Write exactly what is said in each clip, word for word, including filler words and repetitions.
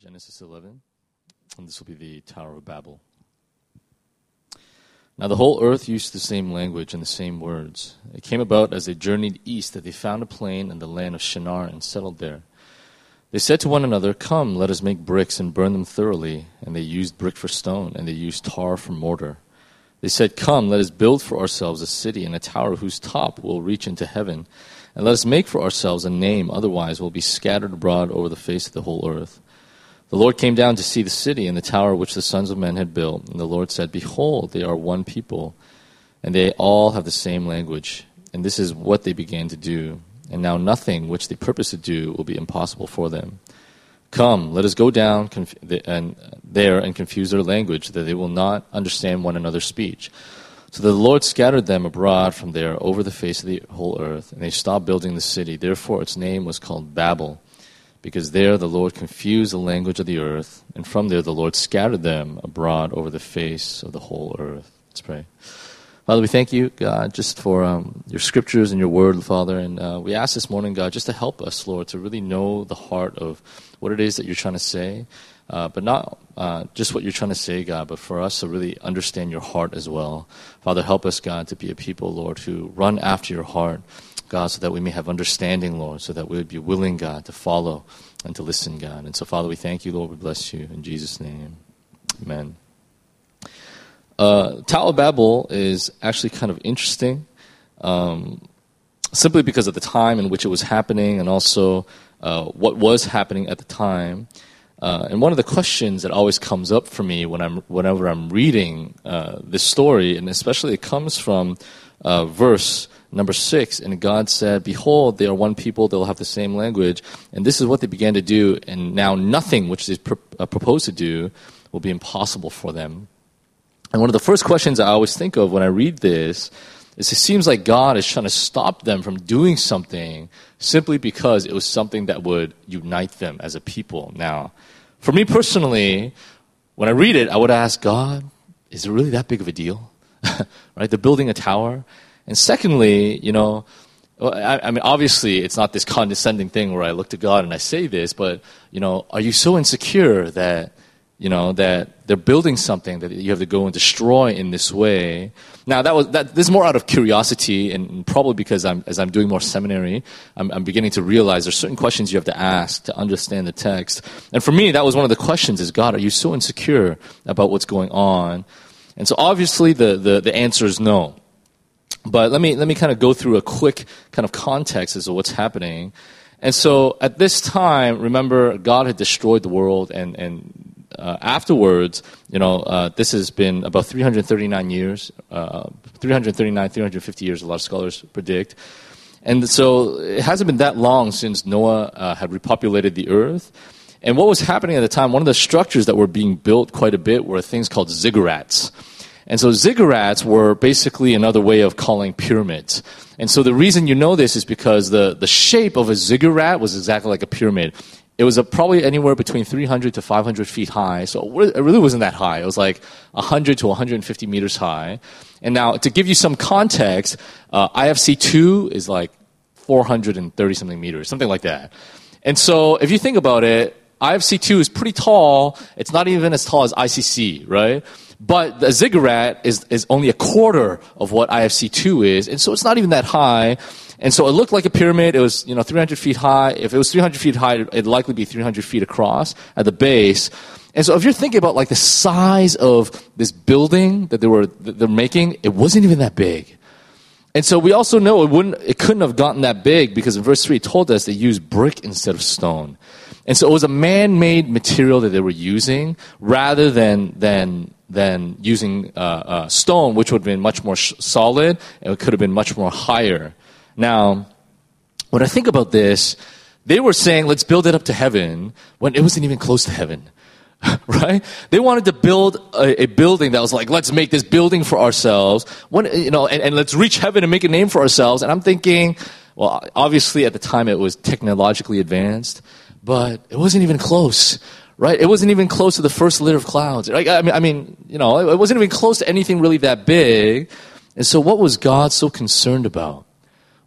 Genesis eleven, and this will be the Tower of Babel. Now the whole earth used the same language and the same words. It came about as they journeyed east that they found a plain in the land of Shinar and settled there. They said to one another, "Come, let us make bricks and burn them thoroughly." And they used brick for stone, and they used tar for mortar. They said, "Come, let us build for ourselves a city and a tower whose top will reach into heaven. And let us make for ourselves a name, otherwise we'll be scattered abroad over the face of the whole earth." The Lord came down to see the city and the tower which the sons of men had built. And the Lord said, "Behold, they are one people, and they all have the same language. And this is what they began to do. And now nothing which they purpose to do will be impossible for them. Come, let us go down conf- and there and confuse their language, that they will not understand one another's speech." So the Lord scattered them abroad from there over the face of the whole earth, and they stopped building the city. Therefore its name was called Babel, because there the Lord confused the language of the earth, and from there the Lord scattered them abroad over the face of the whole earth. Let's pray. Father, we thank you, God, just for um, your scriptures and your word, Father. And uh, we ask this morning, God, just to help us, Lord, to really know the heart of what it is that you're trying to say. Uh, but not uh, just what you're trying to say, God, but for us to really understand your heart as well. Father, help us, God, to be a people, Lord, who run after your heart, God, so that we may have understanding, Lord, so that we would be willing, God, to follow and to listen, God. And so, Father, we thank you, Lord. We bless you. In Jesus' name, amen. Uh, Tower of Babel is actually kind of interesting, um, simply because of the time in which it was happening and also uh, what was happening at the time. Uh, and one of the questions that always comes up for me when I'm, whenever I'm reading uh, this story, and especially it comes from uh, verse number six, and God said, "Behold, they are one people, they'll have the same language, and this is what they began to do, and now nothing which they pr- uh, propose to do will be impossible for them." And one of the first questions I always think of when I read this is it seems like God is trying to stop them from doing something simply because it was something that would unite them as a people. Now, for me personally, when I read it, I would ask, God, is it really that big of a deal? Right? They're building a tower. And secondly, you know, I, I mean, obviously, it's not this condescending thing where I look to God and I say this, but, you know, are you so insecure that, you know, that they're building something that you have to go and destroy in this way? Now, that was that. This is more out of curiosity, and probably because I'm, as I'm doing more seminary, I'm, I'm beginning to realize there's certain questions you have to ask to understand the text. And for me, that was one of the questions: is God, are you so insecure about what's going on? And so, obviously, the the, the answer is no. But let me let me kind of go through a quick kind of context as to what's happening. And so, at this time, remember, God had destroyed the world, and and Uh, afterwards, you know, uh, this has been about three hundred thirty-nine years, uh, three hundred thirty-nine, three hundred fifty years, a lot of scholars predict. And so it hasn't been that long since Noah uh, had repopulated the earth. And what was happening at the time, one of the structures that were being built quite a bit were things called ziggurats. And so ziggurats were basically another way of calling pyramids. And so the reason you know this is because the, the shape of a ziggurat was exactly like a pyramid. It was a, probably anywhere between three hundred to five hundred feet high, so it really wasn't that high. It was like one hundred to one hundred fifty meters high. And now, to give you some context, uh, I F C two is like four hundred thirty something meters, something like that. And so, if you think about it, I F C two is pretty tall. It's not even as tall as I C C, right? But the ziggurat is, is only a quarter of what I F C two is, and so it's not even that high. And so it looked like a pyramid. It was, you know, three hundred feet high. If it was three hundred feet high, it'd likely be three hundred feet across at the base. And so if you're thinking about like the size of this building that they were that they're making, it wasn't even that big. And so we also know it wouldn't, it couldn't have gotten that big because in verse three it told us they used brick instead of stone. And so it was a man-made material that they were using rather than than than using uh, uh, stone, which would have been much more sh- solid and it could have been much more higher. Now, when I think about this, they were saying, let's build it up to heaven, when it wasn't even close to heaven, right? They wanted to build a, a building that was like, let's make this building for ourselves, when, you know, and, and let's reach heaven and make a name for ourselves. And I'm thinking, well, obviously at the time it was technologically advanced, but it wasn't even close, right? It wasn't even close to the first litter of clouds. I mean, I mean, you know, it wasn't even close to anything really that big. And so what was God so concerned about?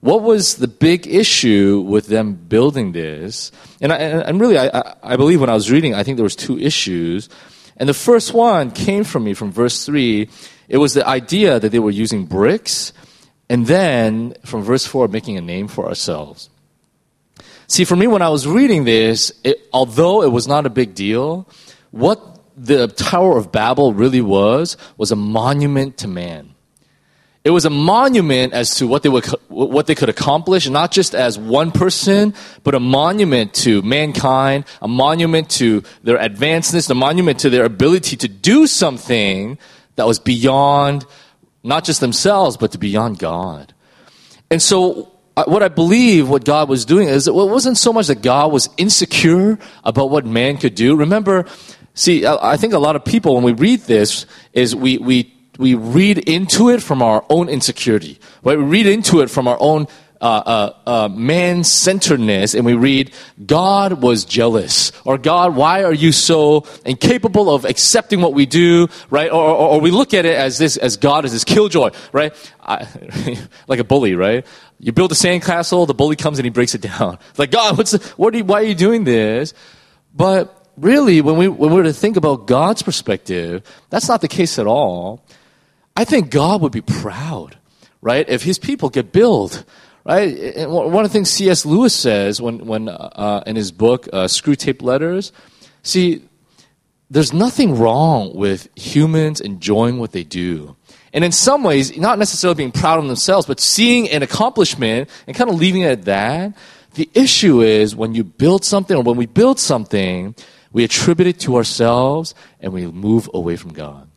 what was the big issue with them building this? And, I, and really, I, I believe when I was reading, I think there was two issues. And the first one came from me from verse three. It was the idea that they were using bricks, and then from verse four, making a name for ourselves. See, for me, when I was reading this, it, although it was not a big deal, what the Tower of Babel really was, was a monument to man. It was a monument as to what they would, what they could accomplish, not just as one person, but a monument to mankind, a monument to their advancements, a monument to their ability to do something that was beyond not just themselves, but to beyond God. And so what I believe what God was doing is it wasn't so much that God was insecure about what man could do. Remember, see, I think a lot of people, when we read this, is we, we, we read into it from our own insecurity, right? We read into it from our own uh, uh, uh, man-centeredness, and we read, God was jealous, or God, why are you so incapable of accepting what we do, right? Or, or, or we look at it as this, as God is this killjoy, right? I, like a bully, right? You build a sandcastle, the bully comes and he breaks it down. It's like, God, what's the, what are you, why are you doing this? But really, when we when we were to think about God's perspective, that's not the case at all. I think God would be proud, right, if his people get built, right? And one of the things C S Lewis says when, when uh, in his book, uh, Screwtape Letters, see, there's nothing wrong with humans enjoying what they do. And in some ways, not necessarily being proud of themselves, but seeing an accomplishment and kind of leaving it at that. The issue is when you build something, or when we build something, we attribute it to ourselves and we move away from God.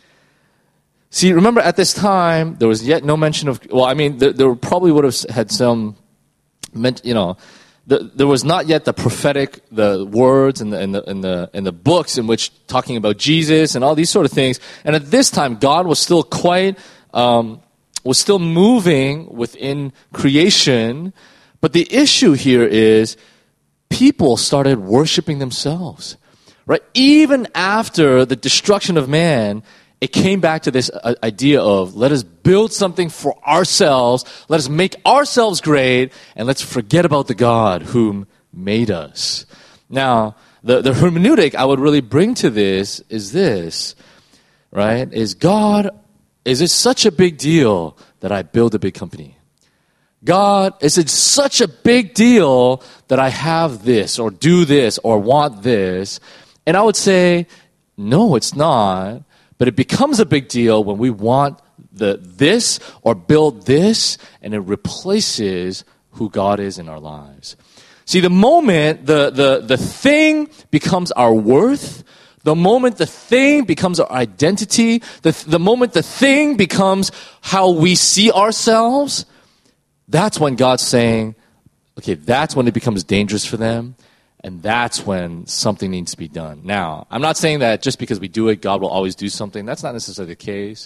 See, remember at this time, there was yet no mention of, well, I mean, there, there probably would have had some, you know, the, there was not yet the prophetic, the words and the, and the, and the, and the books in which talking about Jesus and all these sort of things. And at this time, God was still quite, um, was still moving within creation. But the issue here is people started worshiping themselves, right? Even after the destruction of man, it came back to this uh, idea of let us build something for ourselves, let us make ourselves great, and let's forget about the God whom made us. Now, the, the hermeneutic I would really bring to this is this, right? Is God, is it such a big deal that I build a big company? God, is it such a big deal that I have this or do this or want this? And I would say, no, it's not. But it becomes a big deal when we want the this or build this, and it replaces who God is in our lives. See, the moment the, the, the thing becomes our worth, the moment the thing becomes our identity, the, the moment the thing becomes how we see ourselves, that's when God's saying, okay, that's when it becomes dangerous for them. And that's when something needs to be done. Now, I'm not saying that just because we do it, God will always do something. That's not necessarily the case.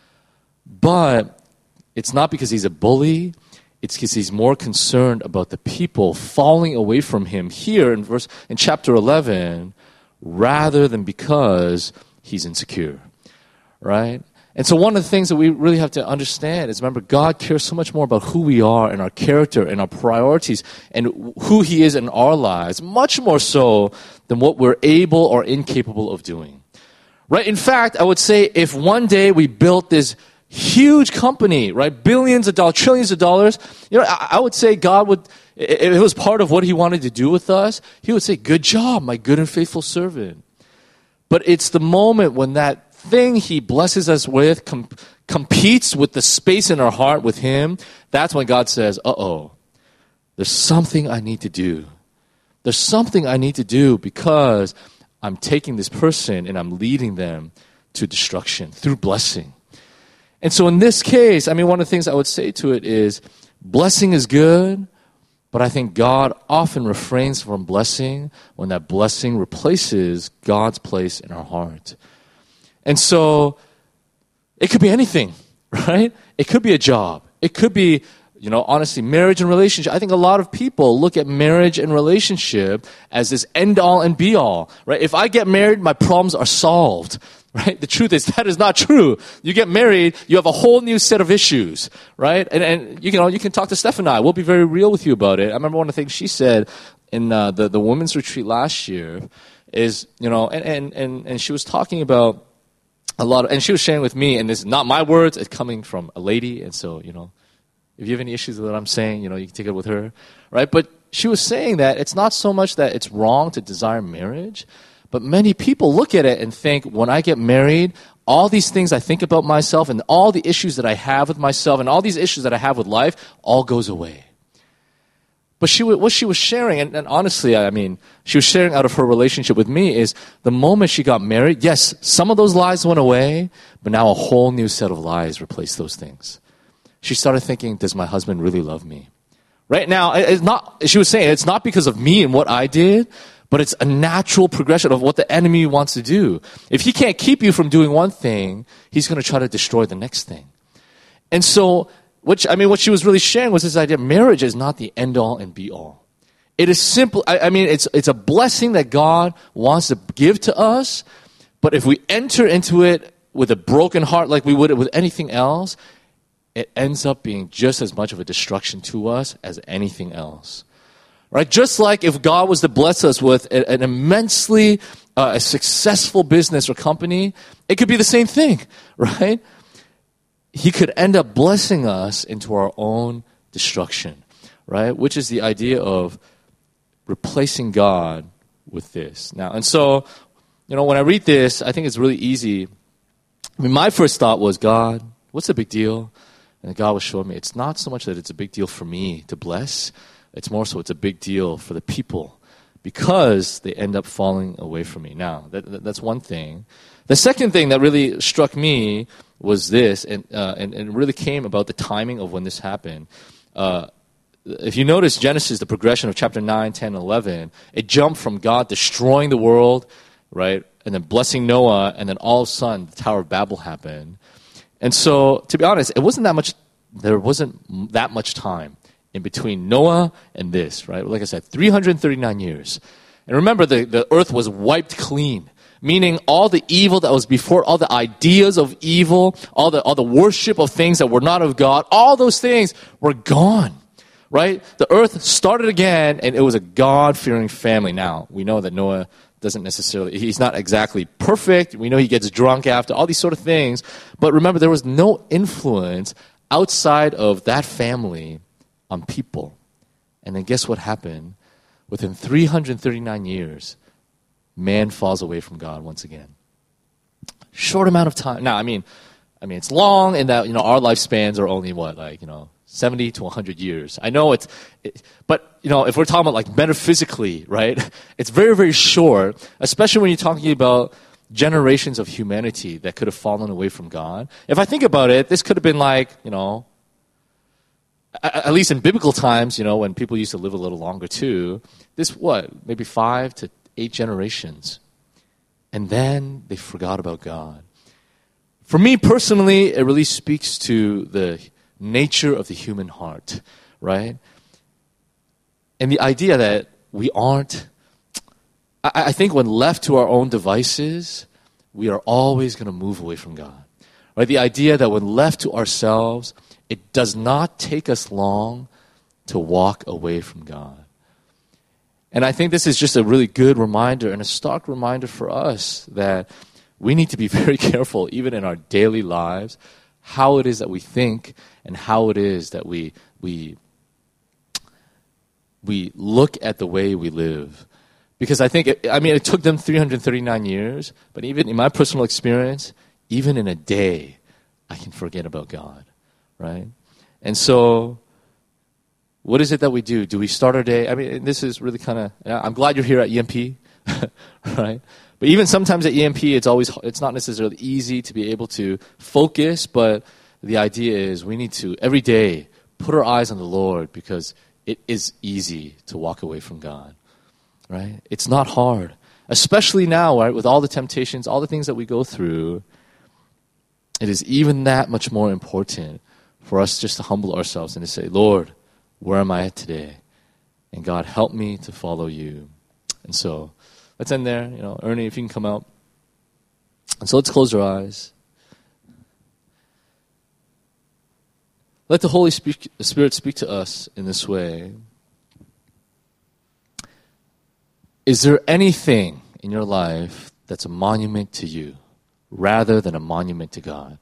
But it's not because he's a bully. It's because he's more concerned about the people falling away from him here in verse in chapter eleven, rather than because he's insecure, right? And so one of the things that we really have to understand is, remember, God cares so much more about who we are and our character and our priorities and who he is in our lives, much more so than what we're able or incapable of doing. Right? In fact, I would say if one day we built this huge company, right, billions of dollars, trillions of dollars, you know, I, I would say God would, if it was part of what he wanted to do with us, he would say, good job, my good and faithful servant. But it's the moment when that thing he blesses us with com- competes with the space in our heart with him, that's when God says, uh-oh, there's something I need to do. There's something I need to do because I'm taking this person and I'm leading them to destruction through blessing. And so in this case, I mean, one of the things I would say to it is, blessing is good, but I think God often refrains from blessing when that blessing replaces God's place in our heart. And so it could be anything, right? It could be a job. It could be You know, honestly, marriage and relationship, I think a lot of people look at marriage and relationship as this end-all and be-all, right? If I get married, my problems are solved, right? The truth is that is not true. You get married, you have a whole new set of issues, right? And, and you know, you can talk to Steph and I. We'll be very real with you about it. I remember one of the things she said in uh, the, the women's retreat last year is, you know, and, and, and, and she was talking about a lot of, and she was sharing with me, and this is not my words, it's coming from a lady, and so, you know, if you have any issues with what I'm saying, you know, you can take it with her, right? But she was saying that it's not so much that it's wrong to desire marriage, but many people look at it and think, when I get married, all these things I think about myself and all the issues that I have with myself and all these issues that I have with life all goes away. But she, what she was sharing, and, and honestly, I mean, she was sharing out of her relationship with me, is the moment she got married, yes, some of those lies went away, but now a whole new set of lies replaced those things. She started thinking, does my husband really love me? Right now, it's not, she was saying, it's not because of me and what I did, but it's a natural progression of what the enemy wants to do. If he can't keep you from doing one thing, he's going to try to destroy the next thing. And so, which, I mean, what she was really sharing was this idea, marriage is not the end-all and be-all. It is simple, I, I mean, it's, it's a blessing that God wants to give to us, but if we enter into it with a broken heart like we would with anything else, it ends up being just as much of a destruction to us as anything else. Right? Just like if God was to bless us with a, an immensely uh, a successful business or company, it could be the same thing, right? He could end up blessing us into our own destruction, right? Which is the idea of replacing God with this. Now, and so, you know, when I read this, I think it's really easy. I mean, my first thought was, God, what's the big deal? And God was showing me, it's not so much that it's a big deal for me to bless, it's more so it's a big deal for the people because they end up falling away from me. Now, that, that, that's one thing. The second thing that really struck me was this, and, uh, and, and it really came about the timing of when this happened. Uh, if you notice Genesis, the progression of chapter nine, ten, eleven, it jumped from God destroying the world, right, and then blessing Noah, and then all of a sudden the Tower of Babel happened. And so, to be honest, it wasn't that much, there wasn't that much time in between Noah and this, right? Like I said, three hundred thirty-nine years. And remember, the, the earth was wiped clean, meaning all the evil that was before, all the ideas of evil, all the, all the worship of things that were not of God, all those things were gone, right? The earth started again, and it was a God-fearing family. Now, we know that Noah doesn't necessarily, he's not exactly perfect. We know he gets drunk after, all these sort of things. But remember, there was no influence outside of that family on people. And then guess what happened? Within three hundred thirty-nine years, man falls away from God once again. Short amount of time. Now, I mean, I mean, it's long in that, you know, our lifespans are only what, like, you know, seventy to one hundred years. I know it's, it, but, you know, if we're talking about like metaphysically, right, it's very, very short, especially when you're talking about generations of humanity that could have fallen away from God. If I think about it, this could have been like, you know, at least in biblical times, you know, when people used to live a little longer too, this, what, maybe five to eight generations. And then they forgot about God. For me personally, it really speaks to the nature of the human heart, right? And the idea that we aren't, I, I think when left to our own devices, we are always going to move away from God. Right? The idea that when left to ourselves, it does not take us long to walk away from God. And I think this is just a really good reminder and a stark reminder for us that we need to be very careful, even in our daily lives, how it is that we think and how it is that we we we look at the way we live. Because I think, it, I mean, it took them three hundred thirty-nine years, but even in my personal experience, even in a day, I can forget about God, right? And so, what is it that we do? Do we start our day? I mean, this is really kind of, I'm glad you're here at E M P, right? But even sometimes at E M P, it's always, it's not necessarily easy to be able to focus, but the idea is we need to, every day, put our eyes on the Lord because it is easy to walk away from God, right? It's not hard, especially now, right, with all the temptations, all the things that we go through. It is even that much more important for us just to humble ourselves and to say, Lord, where am I at today? And God, help me to follow you. And so let's end there. You know, Ernie, if you can come out. And so let's close our eyes. Let the Holy Spirit speak to us in this way. Is there anything in your life that's a monument to you rather than a monument to God?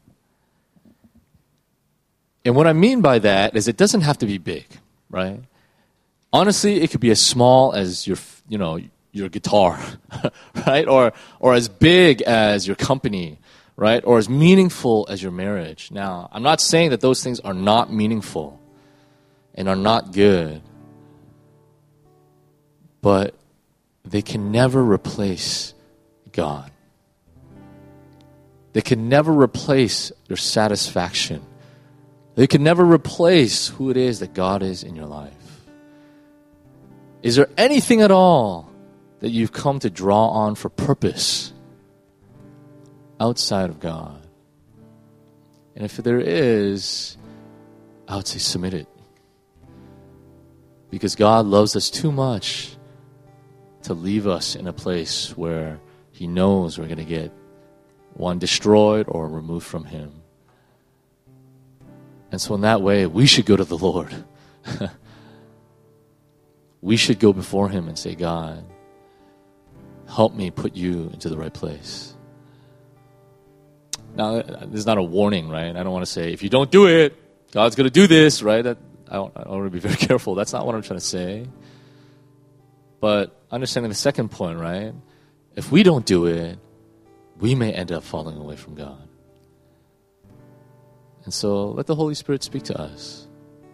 And what I mean by that is it doesn't have to be big, right? Honestly, it could be as small as your, you know, your guitar, right? Or or as big as your company, right? Or as meaningful as your marriage. Now, I'm not saying that those things are not meaningful and are not good, but they can never replace God. They can never replace your satisfaction. They can never replace who it is that God is in your life. Is there anything at all that you've come to draw on for purpose outside of God? And if there is, I would say submit it. Because God loves us too much to leave us in a place where He knows we're going to get, one, destroyed or removed from Him. And so in that way, we should go to the Lord. We should go before Him and say, God, help me put you into the right place. Now, this is not a warning, right? I don't want to say, if you don't do it, God's going to do this, right? That, I, don't, I want to be very careful. That's not what I'm trying to say. But understanding the second point, right? If we don't do it, we may end up falling away from God. And so let the Holy Spirit speak to us.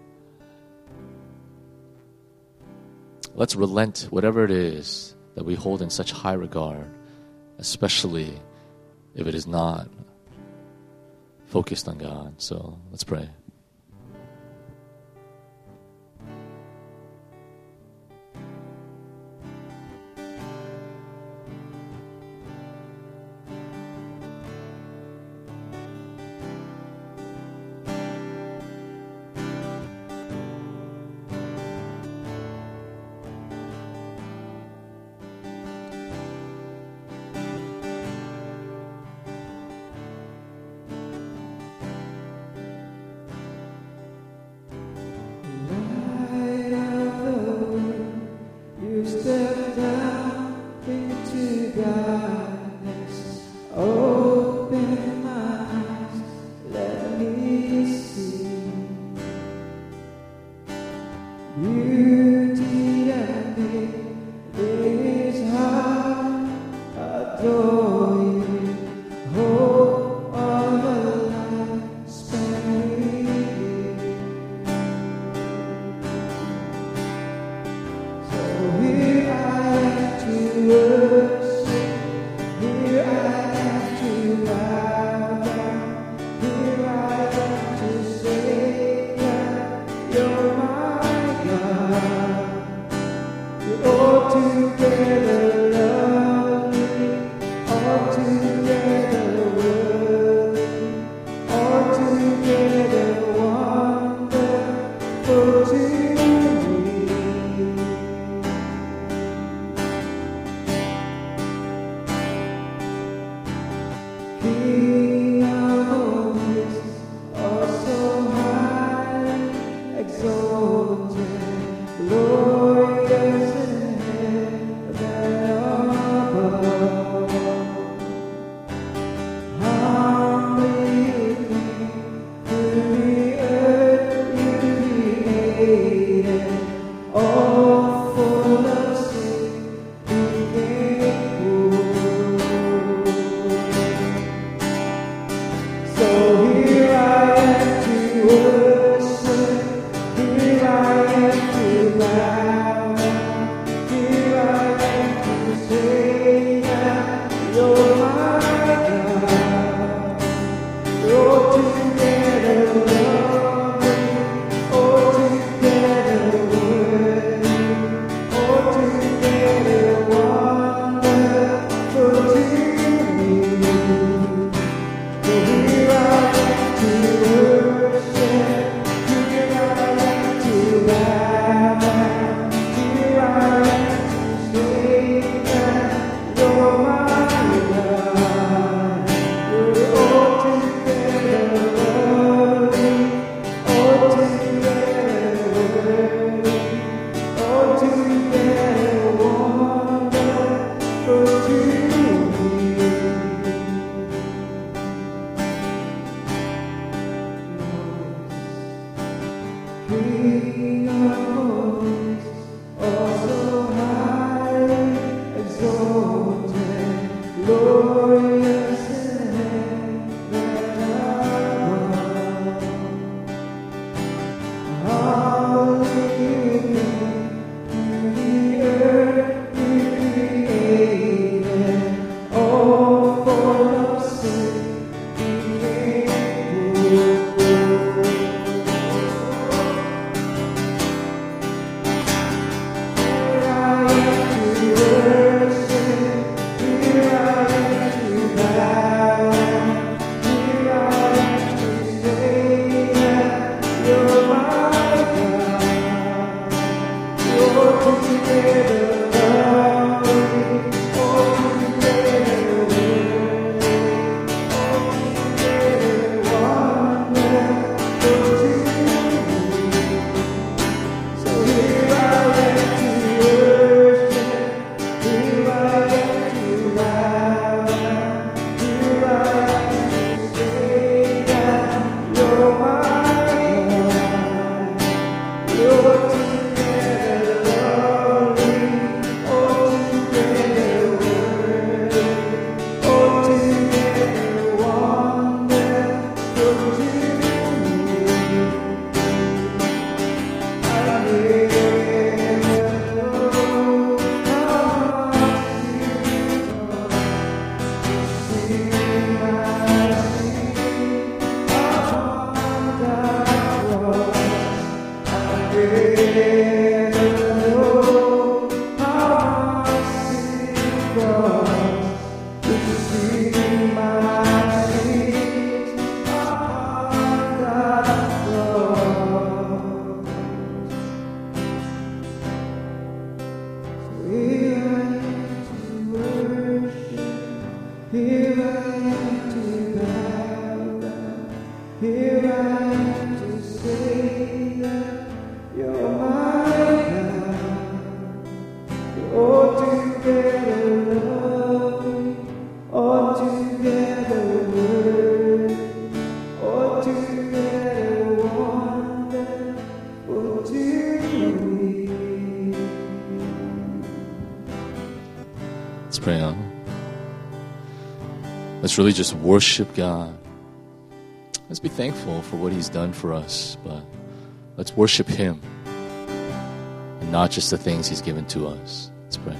Let's relent whatever it is that we hold in such high regard, especially if it is not focused on God. So let's pray. Let's pray on. Let's really just worship God. Let's be thankful for what He's done for us, but let's worship Him and not just the things He's given to us. Let's pray.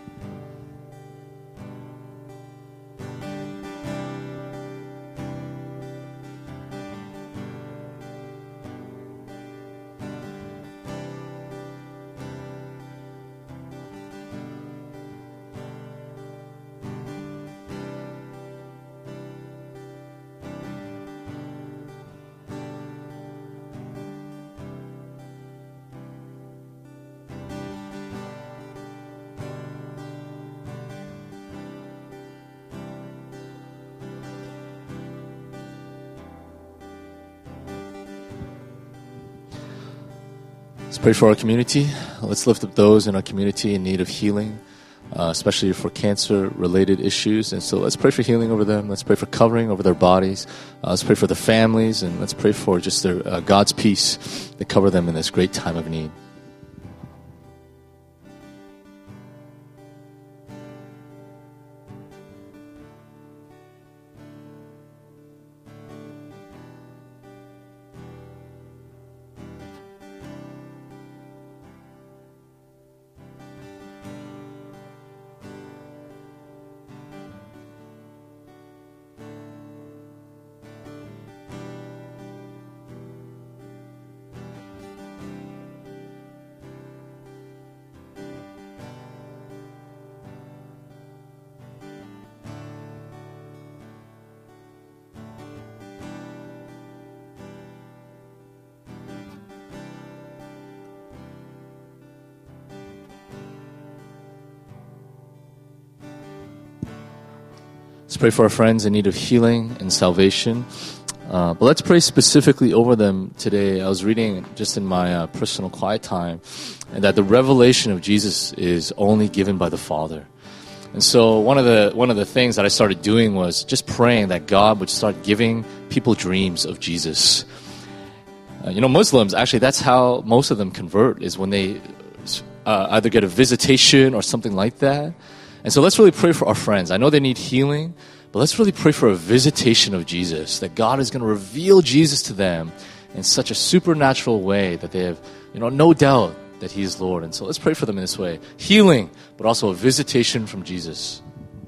Let's pray for our community. Let's lift up those in our community in need of healing, uh, especially for cancer-related issues. And so let's pray for healing over them. Let's pray for covering over their bodies. Uh, let's pray for their families, and let's pray for just their uh, God's peace to cover them in this great time of need. Let's pray for our friends in need of healing and salvation. Uh, but let's pray specifically over them today. I was reading just in my uh, personal quiet time, and that the revelation of Jesus is only given by the Father. And so one of the one of the things that I started doing was just praying that God would start giving people dreams of Jesus. Uh, you know, Muslims, actually, that's how most of them convert, is when they uh, either get a visitation or something like that. And so let's really pray for our friends. I know they need healing, but let's really pray for a visitation of Jesus, that God is going to reveal Jesus to them in such a supernatural way that they have, you know, no doubt that He is Lord. And so let's pray for them in this way. Healing, but also a visitation from Jesus.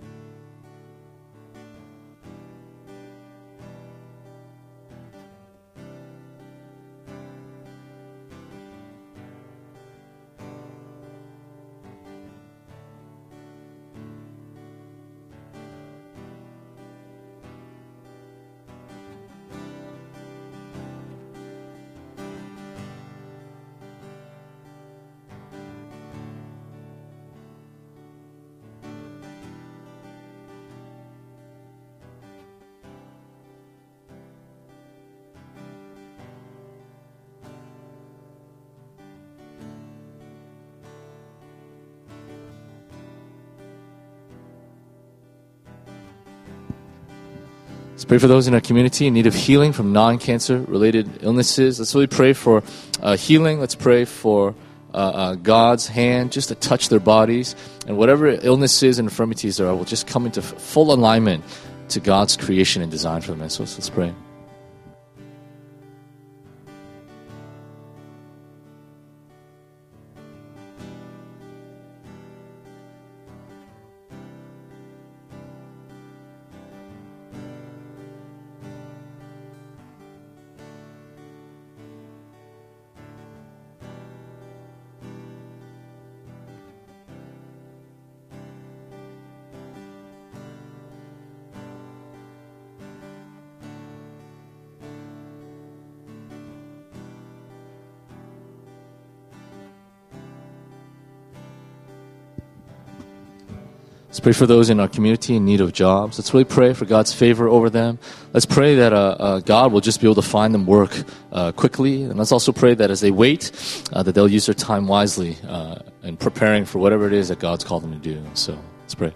Let's pray for those in our community in need of healing from non-cancer related illnesses. Let's really pray for uh, healing. Let's pray for uh, uh, God's hand just to touch their bodies. And whatever illnesses and infirmities there are will just come into f- full alignment to God's creation and design for them. And so let's pray. Let's pray for those in our community in need of jobs. Let's really pray for God's favor over them. Let's pray that uh, uh, God will just be able to find them work uh, quickly. And let's also pray that as they wait, uh, that they'll use their time wisely uh, in preparing for whatever it is that God's called them to do. So let's pray.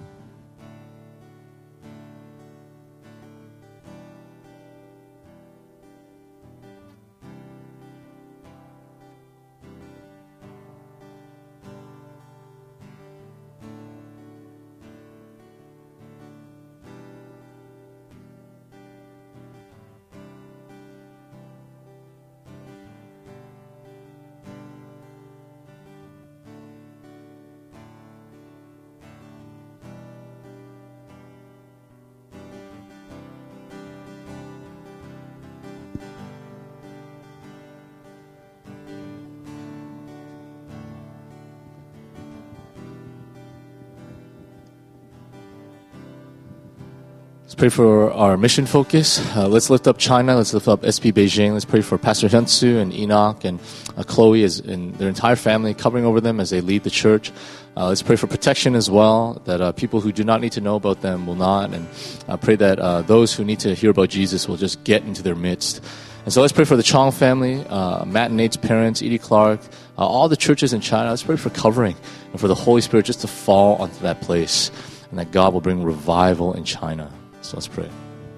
Let's pray for our mission focus. Uh, let's lift up China. Let's lift up S P Beijing. Let's pray for Pastor Hyunsu and Enoch and uh, Chloe as, and their entire family, covering over them as they lead the church. Uh, let's pray for protection as well, that uh, people who do not need to know about them will not. And uh, pray that uh, those who need to hear about Jesus will just get into their midst. And so let's pray for the Chong family, uh, Matt and Nate's parents, Edie Clark, uh, all the churches in China. Let's pray for covering and for the Holy Spirit just to fall onto that place, and that God will bring revival in China. So let's pray.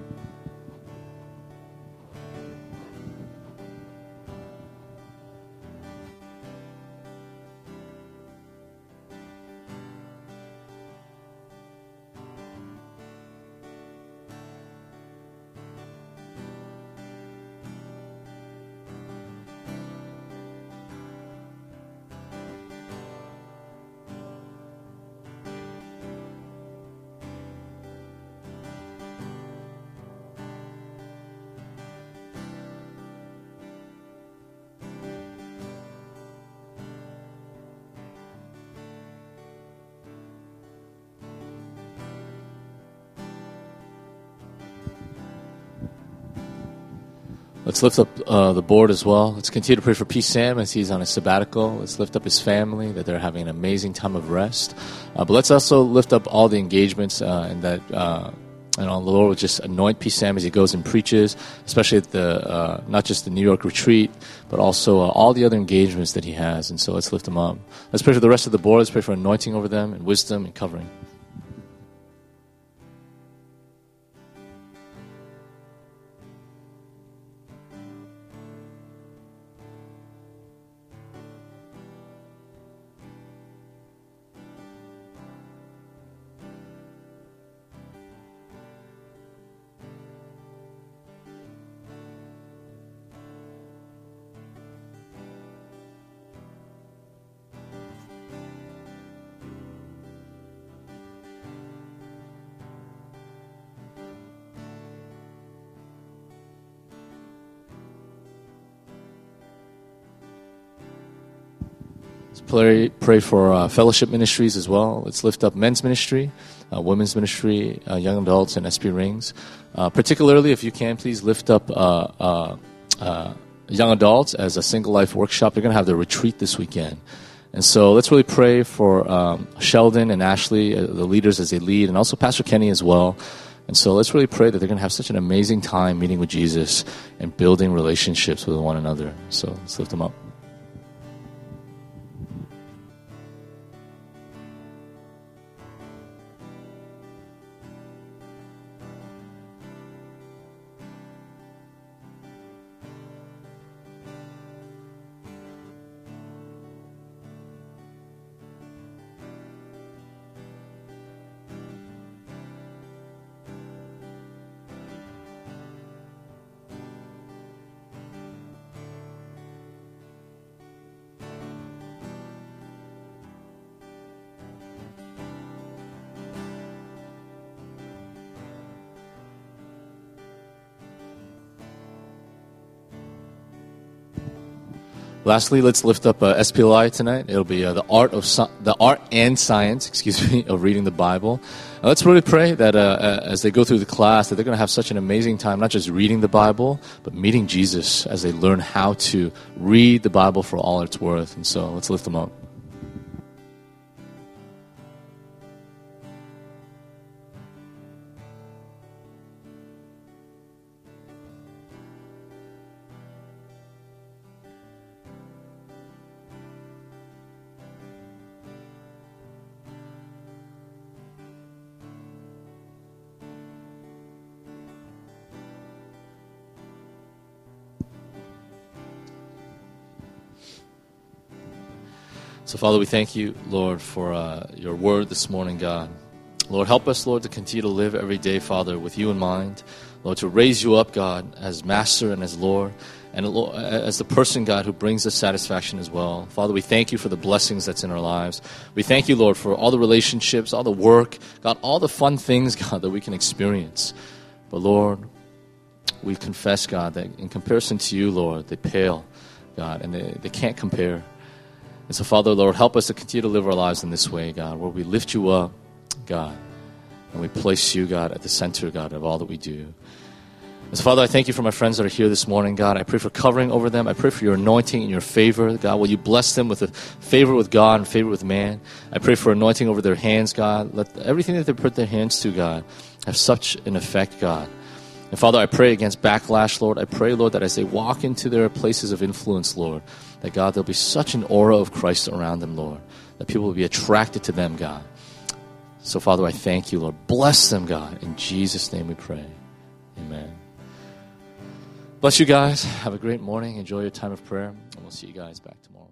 Let's lift up uh, the board as well. Let's continue to pray for P. Sam as he's on a sabbatical. Let's lift up his family, that they're having an amazing time of rest. Uh, but let's also lift up all the engagements uh, and that uh, and all the Lord will just anoint P. Sam as he goes and preaches, especially at the uh, not just the New York retreat, but also uh, all the other engagements that he has. And so let's lift him up. Let's pray for the rest of the board. Let's pray for anointing over them and wisdom and covering. Let's pray, pray for uh, fellowship ministries as well. Let's lift up men's ministry, uh, women's ministry, uh, young adults, and S P Rings. Uh, particularly, if you can, please lift up uh, uh, uh, young adults as a single life workshop. They're going to have their retreat this weekend. And so let's really pray for um, Sheldon and Ashley, uh, the leaders as they lead, and also Pastor Kenny as well. And so let's really pray that they're going to have such an amazing time meeting with Jesus and building relationships with one another. So let's lift them up. Lastly, let's lift up uh, S P L I tonight. It'll be uh, the art of sci- the art and science, excuse me, of reading the Bible. And let's really pray that uh, as they go through the class, that they're going to have such an amazing time, not just reading the Bible, but meeting Jesus as they learn how to read the Bible for all it's worth. And so, let's lift them up. So, Father, we thank you, Lord, for uh, your word this morning, God. Lord, help us, Lord, to continue to live every day, Father, with you in mind. Lord, to raise you up, God, as Master and as Lord, and Lord, as the person, God, who brings us satisfaction as well. Father, we thank you for the blessings that's in our lives. We thank you, Lord, for all the relationships, all the work, God, all the fun things, God, that we can experience. But, Lord, we confess, God, that in comparison to you, Lord, they pale, God, and they, they can't compare. And so, Father, Lord, help us to continue to live our lives in this way, God, where we lift you up, God, and we place you, God, at the center, God, of all that we do. And so, Father, I thank you for my friends that are here this morning, God. I pray for covering over them. I pray for your anointing and your favor, God. Will you bless them with a favor with God and favor with man? I pray for anointing over their hands, God. Let everything that they put their hands to, God, have such an effect, God. And, Father, I pray against backlash, Lord. I pray, Lord, that as they walk into their places of influence, Lord, that, God, there'll be such an aura of Christ around them, Lord, that people will be attracted to them, God. So, Father, I thank you, Lord. Bless them, God. In Jesus' name we pray. Amen. Bless you guys. Have a great morning. Enjoy your time of prayer. And we'll see you guys back tomorrow.